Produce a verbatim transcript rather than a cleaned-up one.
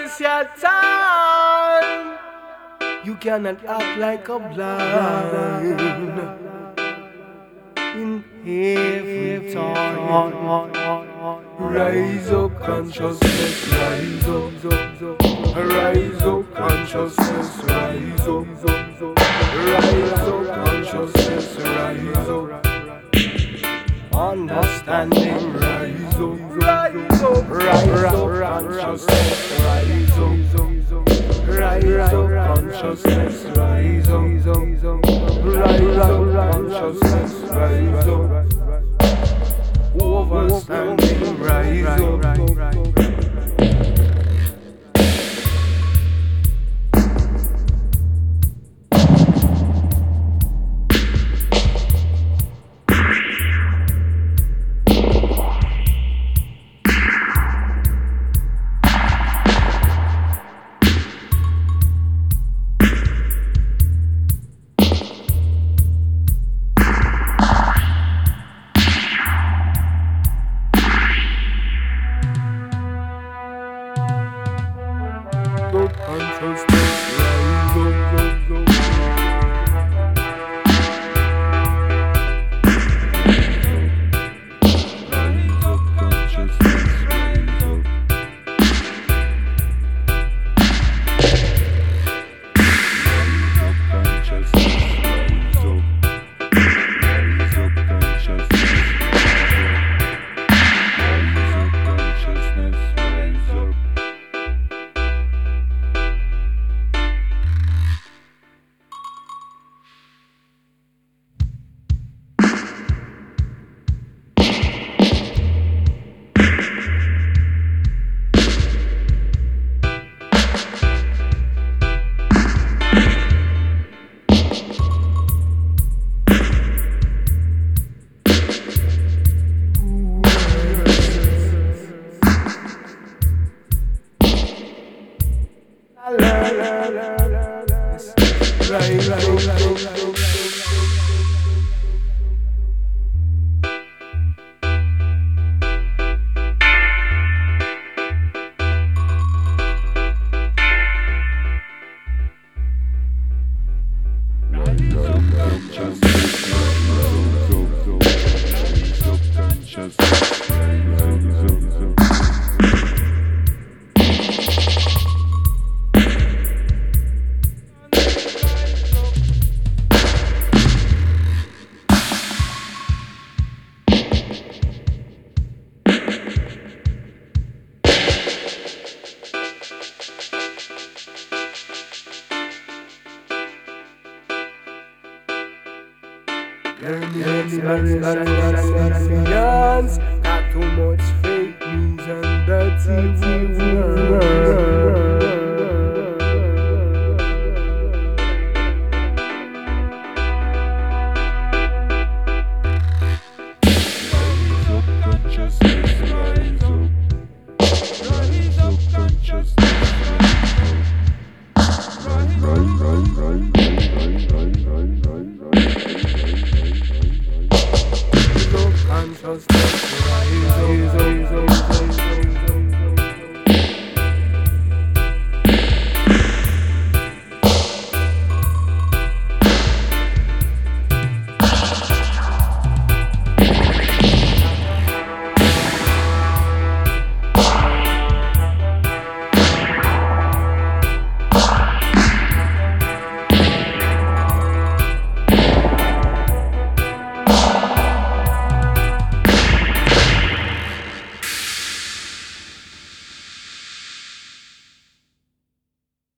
is your time. You cannot act like a blind in every time. Rise up consciousness, rise up, rise up consciousness, rise up, rise up consciousness, rise up. Understanding, rise up, rise up, rise up consciousness, rise up, rise up consciousness, rise up, rise up consciousness, rise up. Overstanding, rise up. Got too much fake news and dirty words. Rise up consciousness, rise up. Rise up consciousness, rise up. Rise, rise, rise, rise, rise, rise, rise, rise, rise, rise. Consciousness.